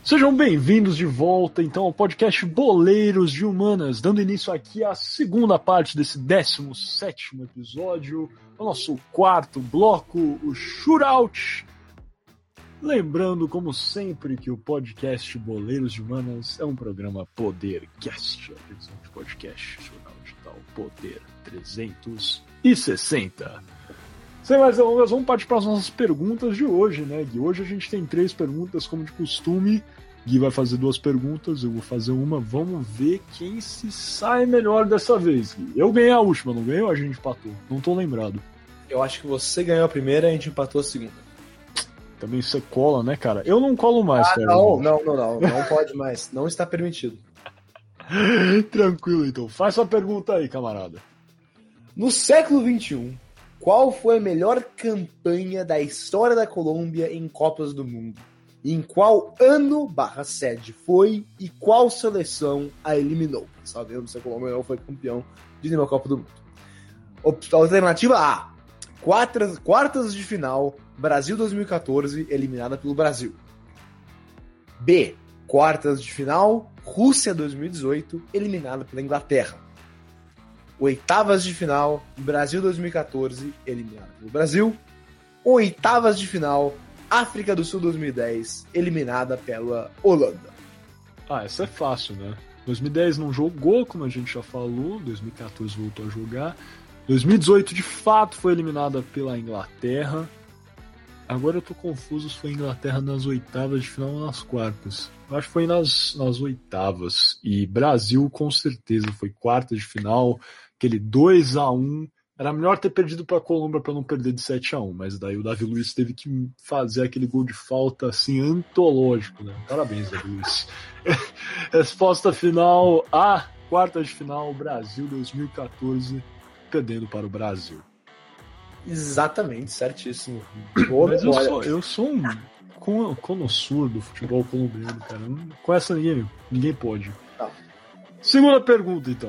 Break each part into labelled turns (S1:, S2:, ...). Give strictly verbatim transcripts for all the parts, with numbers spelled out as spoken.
S1: Sejam bem-vindos de volta, então, ao podcast Boleiros de Humanas, dando início aqui à segunda parte desse décimo sétimo episódio, o nosso quarto bloco, o Shootout. Lembrando, como sempre, que o podcast Boleiros de Humanas é um programa Podercast, a divisão de podcast Shootout tal, Poder trezentos e sessenta. Sem mais delongas, vamos partir para as nossas perguntas de hoje, né, Gui? Hoje a gente tem três perguntas, como de costume. Gui vai fazer duas perguntas, eu vou fazer uma. Vamos ver quem se sai melhor dessa vez, Gui. Eu ganhei a última, não ganhei ou a gente empatou? Não tô lembrado.
S2: Eu acho que você ganhou a primeira e a gente empatou a segunda.
S1: Também você cola, né, cara? Eu não colo mais,
S2: ah,
S1: cara.
S2: Não, não, não, não. Não pode mais. Não está permitido.
S1: Tranquilo, então. Faz sua pergunta aí, camarada.
S2: No século vinte e um, qual foi a melhor campanha da história da Colômbia em Copas do Mundo? Em qual ano barra sede foi e qual seleção a eliminou? Sabemos se a Colômbia não foi campeão de nenhuma Copa do Mundo. Alternativa A, quartas, quartas de final, Brasil dois mil e catorze, eliminada pelo Brasil. B, quartas de final, Rússia dois mil e dezoito, eliminada pela Inglaterra. Oitavas de final, Brasil dois mil e catorze, eliminada pelo Brasil. Oitavas de final, África do Sul dois mil e dez, eliminada pela Holanda.
S1: Ah, essa é fácil, né? dois mil e dez não jogou, como a gente já falou, dois mil e catorze voltou a jogar. dois mil e dezoito, de fato, foi eliminada pela Inglaterra. Agora eu tô confuso se foi Inglaterra nas oitavas de final ou nas quartas. Eu acho que foi nas, nas oitavas. E Brasil, com certeza, foi quarta de final. Aquele dois a um. Era melhor ter perdido para a Colômbia para não perder de sete a um, mas daí o Davi Luiz teve que fazer aquele gol de falta assim antológico, né? Parabéns, Davi Luiz. Resposta final A, quarta de final, Brasil dois mil e catorze, perdendo para o Brasil.
S2: Exatamente, certíssimo.
S1: Boa mas eu sou, eu sou um conhecedor do futebol colombiano, cara. Com essa ninguém, ninguém pode. Tá. Segunda pergunta, então.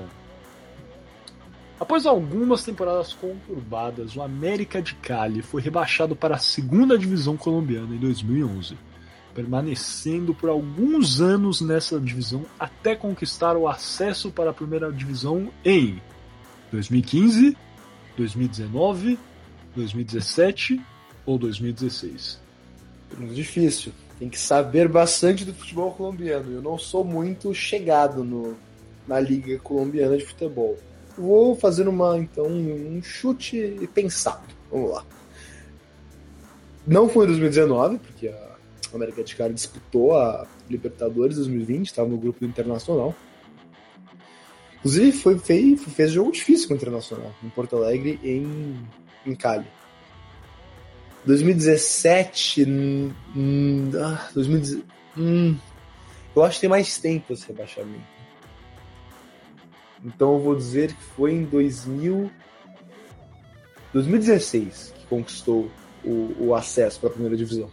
S1: Após algumas temporadas conturbadas, o América de Cali foi rebaixado para a segunda divisão colombiana em dois mil e onze, permanecendo por alguns anos nessa divisão até conquistar o acesso para a primeira divisão em dois mil e quinze, dois mil e dezenove, dois mil e dezessete ou dois mil e dezesseis.
S2: Muito difícil. Tem que saber bastante do futebol colombiano. Eu não sou muito chegado no, na Liga Colombiana de Futebol. Vou fazer uma, então, um chute pensado. Vamos lá. Não foi em dois mil e dezenove, porque a América de Cali disputou a Libertadores dois mil e vinte, estava no grupo do Internacional. Inclusive, foi, fez, fez jogo difícil com o Internacional, em Porto Alegre e em, em Cali. dois mil e dezessete... Hum, ah, dois mil e dezessete hum, eu acho que tem mais tempo esse rebaixamento. Então eu vou dizer que foi em dois mil, dois mil e dezesseis que conquistou o, o acesso para a primeira divisão.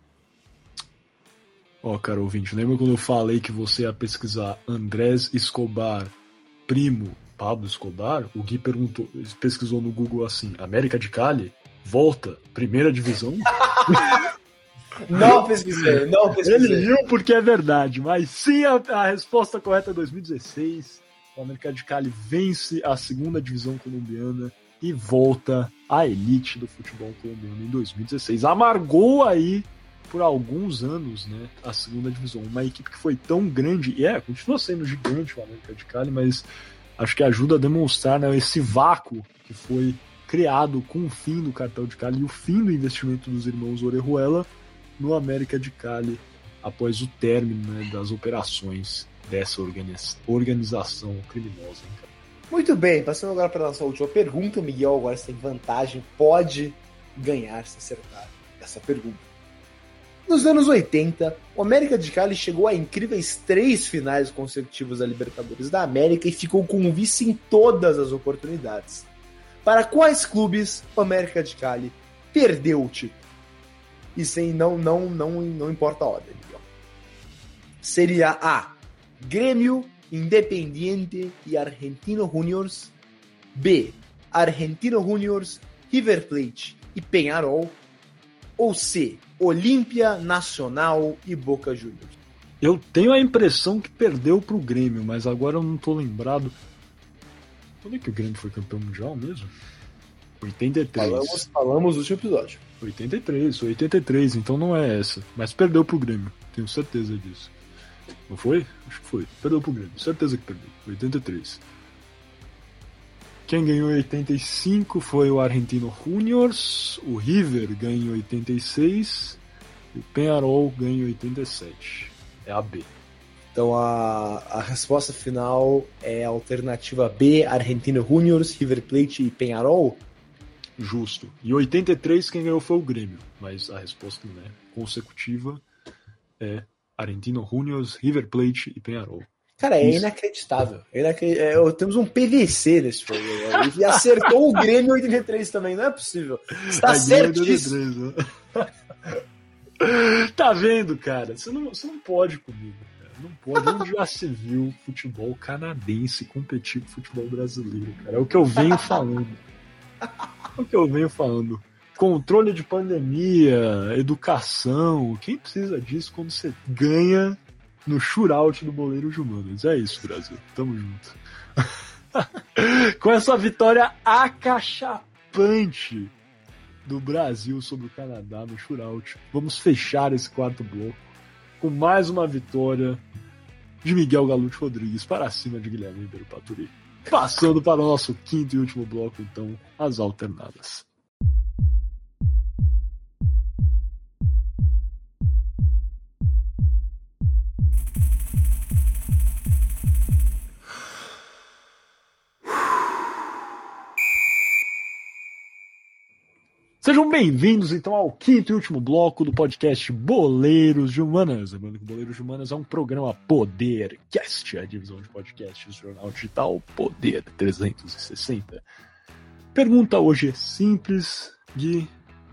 S1: Ó, oh, cara ouvinte, lembra quando eu falei que você ia pesquisar Andrés Escobar, primo Pablo Escobar? O Gui perguntou, pesquisou no Google assim, América de Cali, volta, primeira divisão?
S2: Não pesquisei, não pesquisei.
S1: Ele viu porque é verdade, mas sim, a, a resposta correta é dois mil e dezesseis. O América de Cali vence a segunda divisão colombiana e volta à elite do futebol colombiano em dois mil e dezesseis. Amargou aí por alguns anos, né, a segunda divisão. Uma equipe que foi tão grande, e é, continua sendo gigante o América de Cali, mas acho que ajuda a demonstrar, né, esse vácuo que foi criado com o fim do cartel de Cali e o fim do investimento dos irmãos Orejuela no América de Cali após o término, né, das operações dessa organiz... organização criminosa. Hein?
S2: Muito bem, passando agora para a nossa última pergunta. Miguel agora tem vantagem, pode ganhar se acertar essa pergunta. Nos anos oitenta, o América de Cali chegou a incríveis três finais consecutivas da Libertadores da América e ficou com o vice em todas as oportunidades. Para quais clubes o América de Cali perdeu o título? E sem, não, não, não, não importa a ordem. Seria A, Grêmio, Independiente e Argentino Juniors. B, Argentino Juniors, River Plate e Peñarol. Ou C, Olímpia, Nacional e Boca Juniors.
S1: Eu tenho a impressão que perdeu pro Grêmio, mas agora eu não tô lembrado. Quando é que o Grêmio foi campeão mundial mesmo? oitenta e três.
S2: Falamos, falamos no último episódio.
S1: oitenta e três, oitenta e três, então não é essa. Mas perdeu pro Grêmio, tenho certeza disso. Não foi? Acho que foi. Perdeu pro Grêmio, certeza que perdeu. oitenta e três. Quem ganhou em oitenta e cinco foi o Argentino Juniors, o River ganhou em oitenta e seis e o Peñarol ganhou em oitenta e sete. É a B.
S2: Então a, a resposta final é a alternativa B, Argentino Juniors, River Plate e Peñarol?
S1: Justo. E oitenta e três quem ganhou foi o Grêmio, mas a resposta, né, consecutiva é Argentino Juniors, River Plate e Peñarol.
S2: Cara, é Isso. inacreditável. É inacreditável. É, temos um P V C nesse programa. E acertou o Grêmio em oitenta e três também, não é possível. Está certíssimo.
S1: Tá vendo, cara? Você não, você não pode comigo. Não pode. Onde já se viu futebol canadense competir com futebol brasileiro, cara? É o que eu venho falando. É o que eu venho falando. Controle de pandemia, educação. Quem precisa disso quando você ganha no shootout do Boleiros de Humanas? É isso, Brasil. Tamo junto. Com essa vitória acachapante do Brasil sobre o Canadá no shootout, vamos fechar esse quarto bloco com mais uma vitória de Miguel Galute Rodrigues para cima de Guilherme Ribeiro Paturi. Passando para o nosso quinto e último bloco, então, as alternadas. Sejam bem-vindos, então, ao quinto e último bloco do podcast Boleiros de Humanas. Lembrando que Boleiros de Humanas é um programa Podercast, a divisão de podcasts do jornal digital Poder trezentos e sessenta. Pergunta hoje é simples, Gui.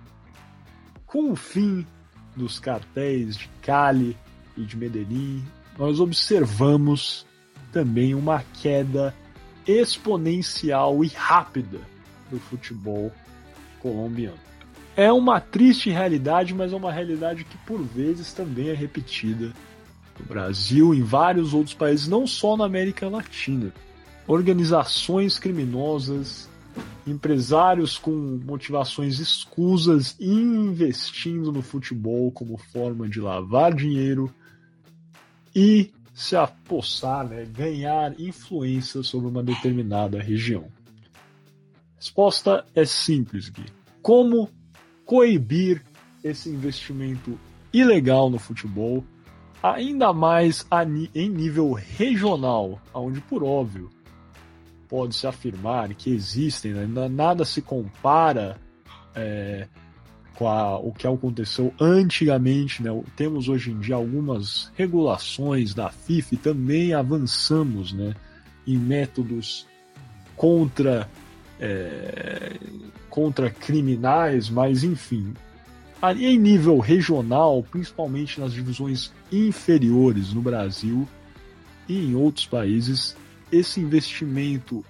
S1: Com o fim dos cartéis de Cali e de Medellín, nós observamos também uma queda exponencial e rápida do futebol colombiano. É uma triste realidade, mas é uma realidade que por vezes também é repetida no Brasil e em vários outros países, não só na América Latina. Organizações criminosas, empresários com motivações escusas investindo no futebol como forma de lavar dinheiro e se apossar, né, ganhar influência sobre uma determinada região. A resposta é simples, Gui. Como coibir esse investimento ilegal no futebol, ainda mais em nível regional, onde, por óbvio, pode-se afirmar que existem, né, nada se compara é, com a, o que aconteceu antigamente, né? Temos hoje em dia algumas regulações da FIFA e também avançamos, né, em métodos contra É, contra criminais, mas enfim, ali em nível regional, principalmente nas divisões inferiores no Brasil e em outros países, esse investimento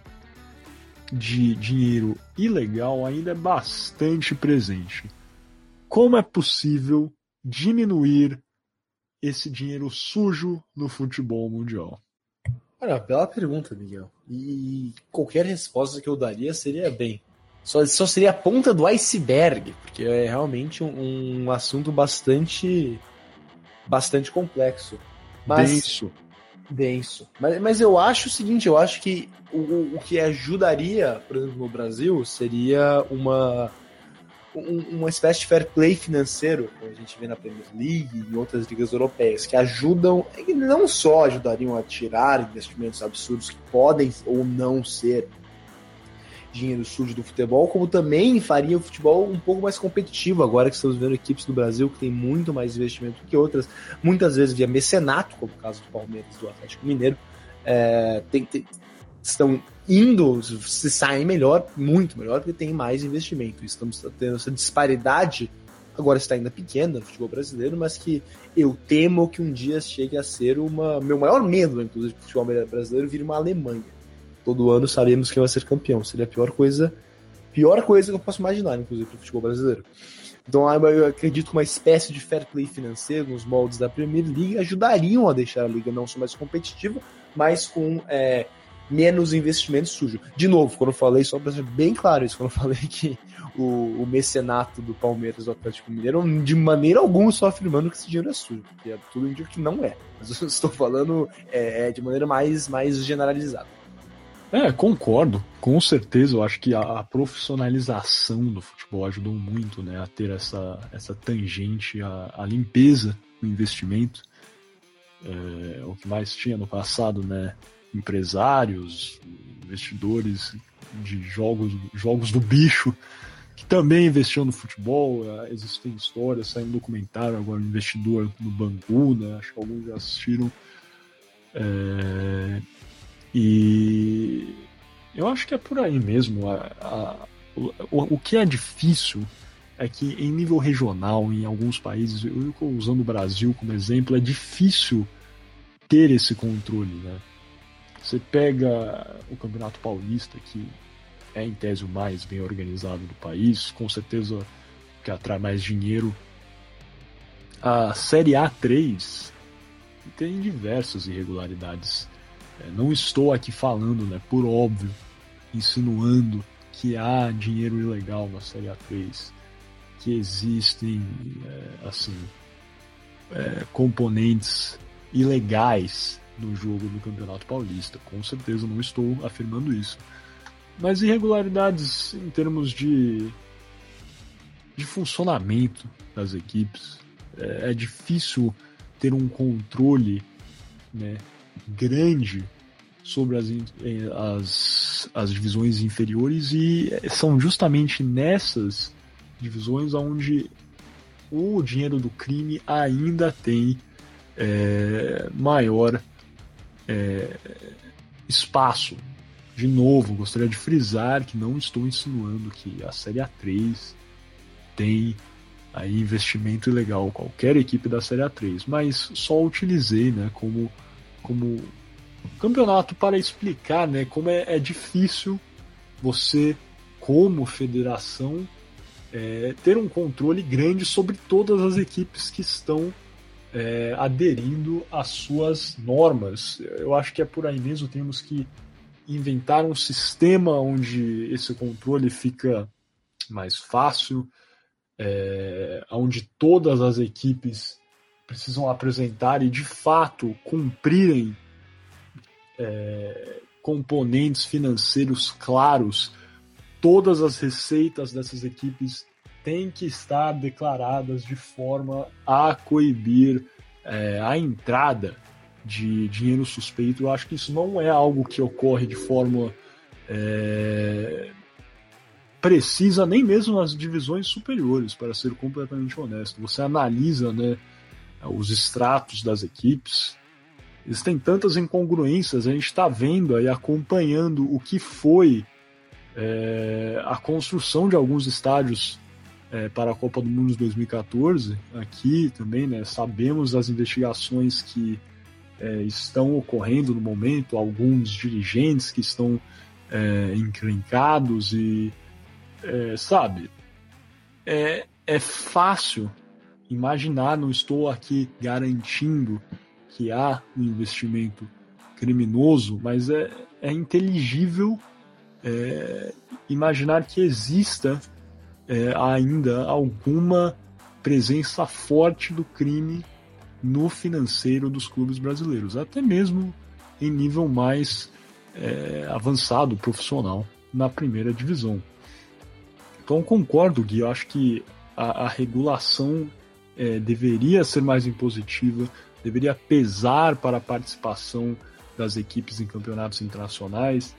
S1: de dinheiro ilegal ainda é bastante presente. Como é possível diminuir esse dinheiro sujo no futebol mundial?
S2: Olha, bela pergunta, Miguel. E qualquer resposta que eu daria seria bem. Só, só seria a ponta do iceberg, porque é realmente um, um assunto bastante, bastante complexo. Mas,
S1: denso.
S2: Denso. Mas, mas eu acho o seguinte, eu acho que o, o que ajudaria, por exemplo, no Brasil, seria uma, um, uma espécie de fair play financeiro, como a gente vê na Premier League e em outras ligas europeias, que ajudam, e não só ajudariam a tirar investimentos absurdos que podem ou não ser dinheiro sujo do futebol, como também faria o futebol um pouco mais competitivo, agora que estamos vendo equipes do Brasil que tem muito mais investimento que outras, muitas vezes via mecenato, como o caso do Palmeiras e do Atlético Mineiro, é, tem, tem, estão indo, se saem melhor, muito melhor, porque tem mais investimento. Estamos tendo essa disparidade, agora está ainda pequena no futebol brasileiro, mas que eu temo que um dia chegue a ser uma... Meu maior medo, inclusive, que o futebol brasileiro vire uma Alemanha. Todo ano sabemos quem vai ser campeão. Seria a pior coisa, pior coisa que eu posso imaginar, inclusive, para o futebol brasileiro. Então eu acredito que uma espécie de fair play financeiro nos moldes da Premier League ajudariam a deixar a liga não só mais competitiva, mas com é, menos investimentos sujos. De novo, quando eu falei, só para ser bem claro isso, quando eu falei que o, o mecenato do Palmeiras do Atlético Mineiro, de maneira alguma estou afirmando que esse dinheiro é sujo, porque é tudo indica que não é. Mas eu estou falando é, de maneira mais, mais generalizada.
S1: É, concordo, com certeza. Eu acho que a, a profissionalização do futebol ajudou muito, né, a ter essa, essa tangente, a, a limpeza do investimento. É, o que mais tinha no passado, né, empresários, investidores de jogos, jogos do bicho, que também investiam no futebol. Existem histórias, saiu um documentário agora, um investidor no Bangu, né, acho que alguns já assistiram. É, e eu acho que é por aí mesmo. A, a, o, o que é difícil é que em nível regional, em alguns países, eu estou usando o Brasil como exemplo, é difícil ter esse controle, né? Você pega o Campeonato Paulista, que é em tese o mais bem organizado do país, com certeza que atrai mais dinheiro. A Série A três tem diversas irregularidades. Não estou aqui falando, né, por óbvio, insinuando que há dinheiro ilegal na Série A três, que existem é, assim, é, componentes ilegais no jogo do Campeonato Paulista. Com certeza não estou afirmando isso. Mas irregularidades em termos de, de funcionamento das equipes. É, é difícil ter um controle, né, grande sobre as, as, as divisões inferiores, e são justamente nessas divisões onde o dinheiro do crime ainda tem é, maior é, espaço. De novo, gostaria de frisar que não estou insinuando que a Série A três tem aí investimento ilegal, qualquer equipe da Série A três, mas só utilizei, né, como, como campeonato para explicar, né, como é, é difícil você, como federação, é, ter um controle grande sobre todas as equipes que estão é, aderindo às suas normas. Eu acho que é por aí mesmo, temos que inventar um sistema onde esse controle fica mais fácil, é, onde todas as equipes precisam apresentar e de fato cumprirem é, componentes financeiros claros. Todas as receitas dessas equipes têm que estar declaradas de forma a coibir é, a entrada de dinheiro suspeito. Eu acho que isso não é algo que ocorre de forma é, precisa, nem mesmo nas divisões superiores, para ser completamente honesto. Você analisa, né, os extratos das equipes, existem tantas incongruências. A gente está vendo aí, acompanhando o que foi é, a construção de alguns estádios é, para a Copa do Mundo de dois mil e catorze. Aqui também, né, sabemos das investigações que É, estão ocorrendo no momento, alguns dirigentes que estão é, encrencados e, é, sabe, é, é fácil imaginar, não estou aqui garantindo que há um investimento criminoso, mas é, é inteligível é, imaginar que exista é, ainda alguma presença forte do crime no financeiro dos clubes brasileiros, até mesmo em nível mais é, avançado, profissional, na primeira divisão. Então concordo, Gui, eu acho que a, a regulação é, deveria ser mais impositiva, deveria pesar para a participação das equipes em campeonatos internacionais.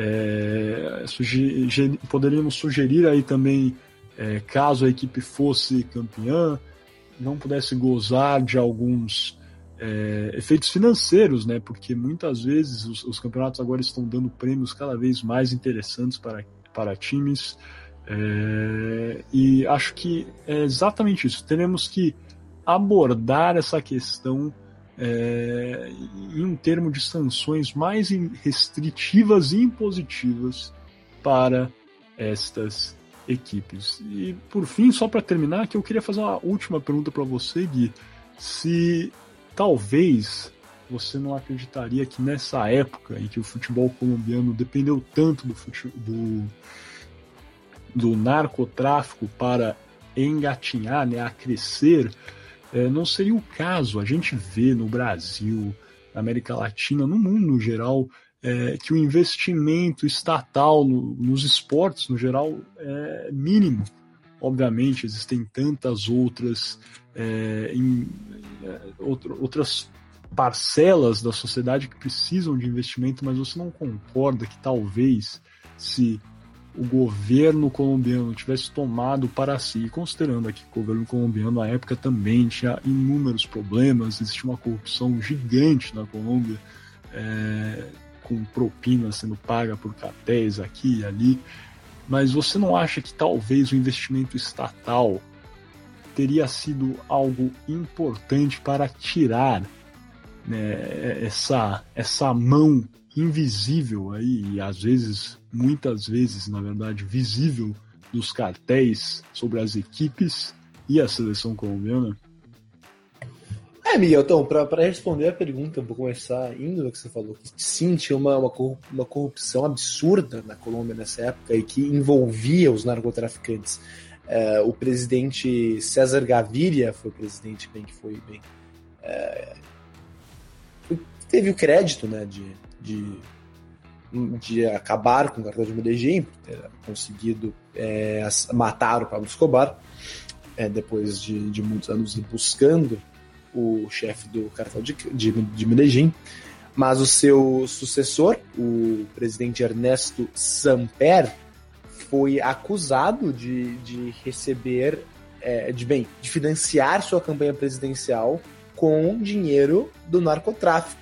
S1: É, suge- poderíamos sugerir aí também, é, caso a equipe fosse campeã, não pudesse gozar de alguns é, efeitos financeiros, né? Porque muitas vezes os, os campeonatos agora estão dando prêmios cada vez mais interessantes para, para times, é, e acho que é exatamente isso. Teremos que abordar essa questão é, em um termo de sanções mais restritivas e impositivas para estas equipes. E por fim, só para terminar, que eu queria fazer uma última pergunta para você, Gui, se talvez você não acreditaria que nessa época em que o futebol colombiano dependeu tanto do, fute... do... do narcotráfico para engatinhar, né, a crescer, é, não seria o caso. A gente vê no Brasil, na América Latina, no mundo no geral, é, que o investimento estatal no, nos esportes no geral é mínimo. Obviamente existem tantas outras é, em, é, outra, outras parcelas da sociedade que precisam de investimento, mas você não concorda que talvez se o governo colombiano tivesse tomado para si, considerando aqui que o governo colombiano na época também tinha inúmeros problemas, existia uma corrupção gigante na Colômbia, é, com propina sendo paga por cartéis aqui e ali, mas você não acha que talvez o investimento estatal teria sido algo importante para tirar, né, essa, essa mão invisível aí, e às vezes, muitas vezes, na verdade, visível dos cartéis sobre as equipes e a seleção colombiana?
S2: É, Miguel, então, para responder a pergunta, eu vou começar indo no que você falou, que sim, tinha uma, uma corrupção absurda na Colômbia nessa época e que envolvia os narcotraficantes. É, o presidente César Gaviria foi o presidente bem que foi bem... É, teve o crédito, né, de, de, de acabar com o cartel de Medellín, por ter conseguido é, matar o Pablo Escobar, é, depois de, de muitos anos buscando o chefe do cartel de, de, de Medellín, mas o seu sucessor, o presidente Ernesto Samper, foi acusado de, de receber, é, de, bem, de financiar sua campanha presidencial com dinheiro do narcotráfico.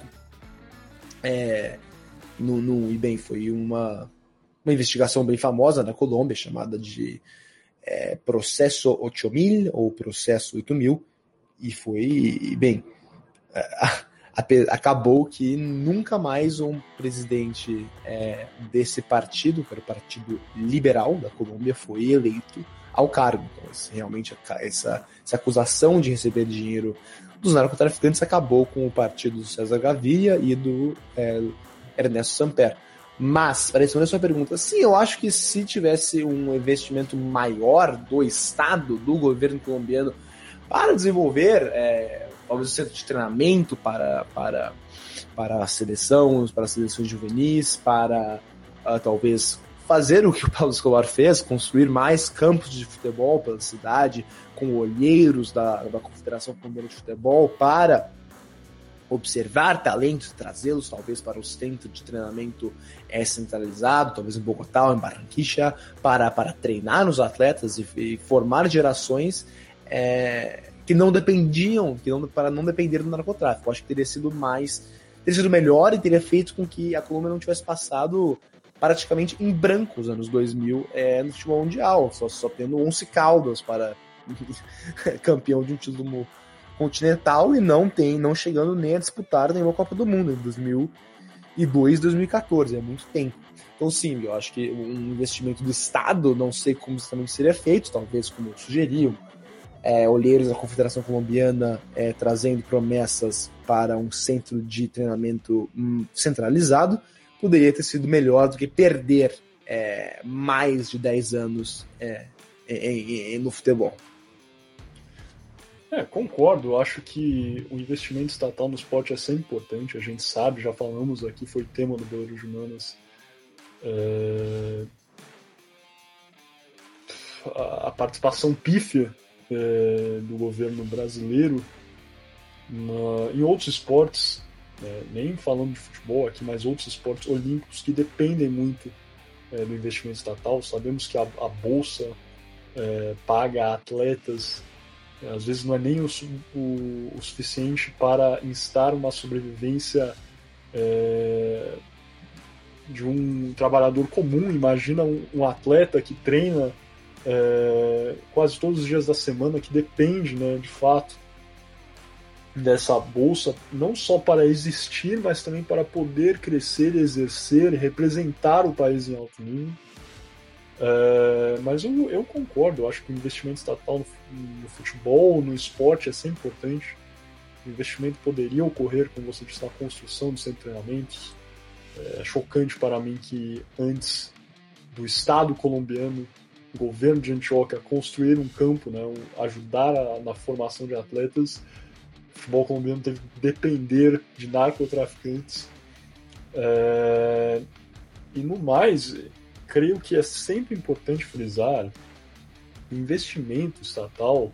S2: É, no, no, e bem, foi uma, uma investigação bem famosa na Colômbia, chamada de é, Processo oito mil, ou Processo oito mil, e foi, bem, a, a, acabou que nunca mais um presidente é, desse partido, que era o Partido Liberal da Colômbia, foi eleito ao cargo. Então, esse, realmente, essa, essa acusação de receber dinheiro dos narcotraficantes acabou com o partido do César Gaviria e do é, Ernesto Samper. Mas, para responder a sua pergunta, sim, eu acho que se tivesse um investimento maior do Estado, do governo colombiano, para desenvolver é, talvez o centro de treinamento para, para, para a seleção, para as seleções juvenis, para uh, talvez fazer o que o Pablo Escobar fez, construir mais campos de futebol pela cidade, com olheiros da, da Confederação Colombiana de Futebol, para observar talentos, trazê-los talvez para o centro de treinamento é, centralizado, talvez em Bogotá ou em Barranquilla, para, para treinar os atletas e, e formar gerações é, que não dependiam, que não, para não depender do narcotráfico. Eu acho que teria sido mais, teria sido melhor e teria feito com que a Colômbia não tivesse passado praticamente em branco os anos dois mil é, no futebol mundial, só, só tendo Once Caldas para campeão de um título continental e não tem, não chegando nem a disputar nenhuma Copa do Mundo em dois mil e dois, dois mil e quatorze, é muito tempo. Então sim, eu acho que um investimento do Estado, não sei como exatamente seria feito, talvez como sugeriam, é, olheiros da Confederação Colombiana é, trazendo promessas para um centro de treinamento hum, centralizado, poderia ter sido melhor do que perder é, mais de dez anos é, em, em, no futebol.
S1: É, concordo, eu acho que o investimento estatal no esporte é sempre importante, a gente sabe, já falamos aqui, foi tema do Boleiros de Humanas. É... A participação pífia é, do governo brasileiro na... em outros esportes, é, nem falando de futebol aqui, mas outros esportes olímpicos que dependem muito é, do investimento estatal. Sabemos que a, a Bolsa é, paga atletas, às vezes não é nem o, o, o suficiente para instar uma sobrevivência é, de um trabalhador comum. Imagina um, um atleta que treina é, quase todos os dias da semana, que depende, né, de fato, dessa bolsa, não só para existir, mas também para poder crescer, exercer e representar o país em alto nível. É, mas eu, eu concordo, eu acho que o investimento estatal no, no futebol, no esporte é sempre importante. O investimento poderia ocorrer, como você disse, na construção dos centros de treinamentos. É chocante para mim que antes do Estado colombiano, o governo de Antioquia, construir um campo, né, um, ajudar a, na formação de atletas, o futebol colombiano teve que depender de narcotraficantes. É, e no mais, creio que é sempre importante frisar que o investimento estatal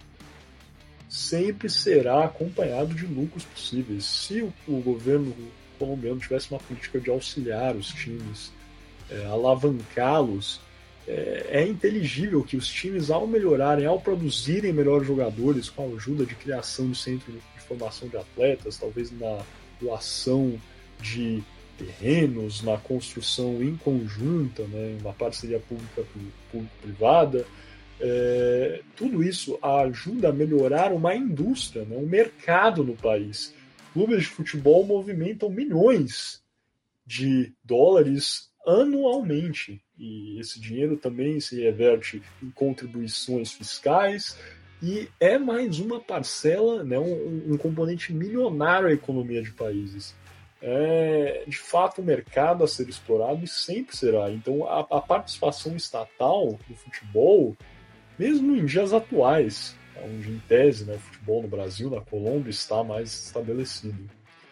S1: sempre será acompanhado de lucros possíveis. Se o, o governo colombiano tivesse uma política de auxiliar os times, é, alavancá-los, é, é inteligível que os times, ao melhorarem, ao produzirem melhores jogadores, com a ajuda de criação de centro de formação de atletas, talvez na doação de terrenos, na construção em conjunta, né, uma parceria pública-privada, é, tudo isso ajuda a melhorar uma indústria, né, um mercado no país. Clubes de futebol movimentam milhões de dólares anualmente, e esse dinheiro também se reverte em contribuições fiscais, e é mais uma parcela, né, um, um componente milionário à economia de países. É, de fato, um mercado a ser explorado e sempre será. Então, a, a participação estatal no futebol, mesmo em dias atuais, onde, em tese, né, o futebol no Brasil, na Colômbia, está mais estabelecido,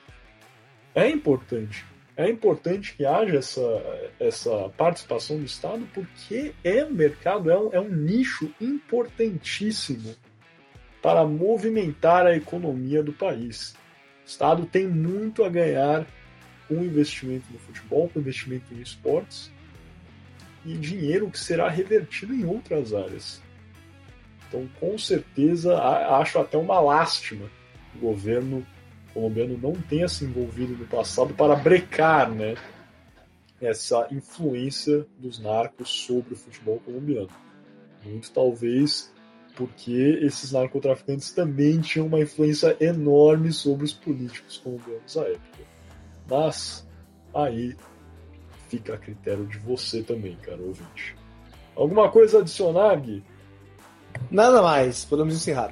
S1: é importante. É importante que haja essa, essa participação do Estado, porque é um mercado, é um, é um nicho importantíssimo para movimentar a economia do país. O Estado tem muito a ganhar com o investimento no futebol, com o investimento em esportes, e dinheiro que será revertido em outras áreas. Então, com certeza, acho até uma lástima o governo colombiano não tenha se envolvido no passado para brecar, né, essa influência dos narcos sobre o futebol colombiano. Muito talvez porque esses narcotraficantes também tinham uma influência enorme sobre os políticos colombianos à época. Mas aí fica a critério de você também, caro ouvinte. Alguma coisa a adicionar, Gui?
S2: Nada mais, podemos encerrar.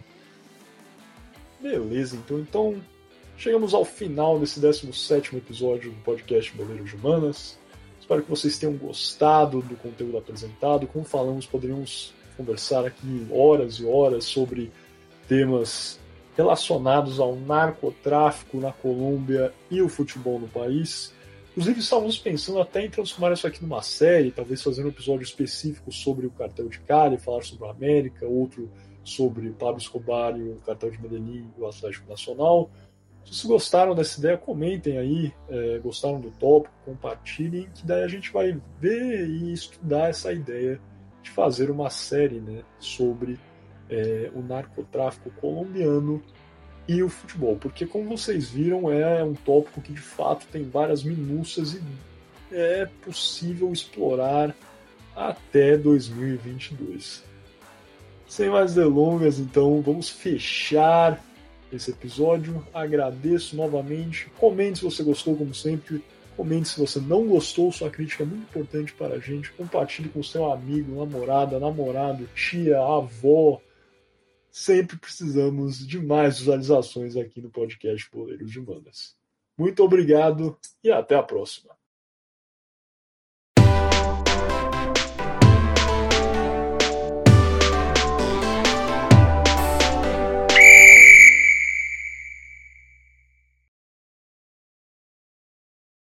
S1: Beleza, então, então chegamos ao final desse décimo sétimo episódio do podcast Boleiros de Humanas. Espero que vocês tenham gostado do conteúdo apresentado. Como falamos, poderíamos conversar aqui horas e horas sobre temas relacionados ao narcotráfico na Colômbia e o futebol no país. Inclusive, estávamos pensando até em transformar isso aqui numa série, talvez fazer um episódio específico sobre o cartel de Cali, falar sobre a América, outro sobre o Pablo Escobar e o cartel de Medellín e o Atlético Nacional. Se vocês gostaram dessa ideia, comentem aí, é, gostaram do tópico, compartilhem, que daí a gente vai ver e estudar essa ideia de fazer uma série, né, sobre é, o narcotráfico colombiano e o futebol, porque, como vocês viram, é um tópico que de fato tem várias minúcias e é possível explorar até dois mil e vinte e dois. Sem mais delongas, então, vamos fechar esse episódio. Agradeço novamente. Comente se você gostou, como sempre. Comente se você não gostou, sua crítica é muito importante para a gente. Compartilhe com seu amigo, namorada, namorado, tia, avó. Sempre precisamos de mais visualizações aqui no podcast Boleiros de Humanas. Muito obrigado e até a próxima.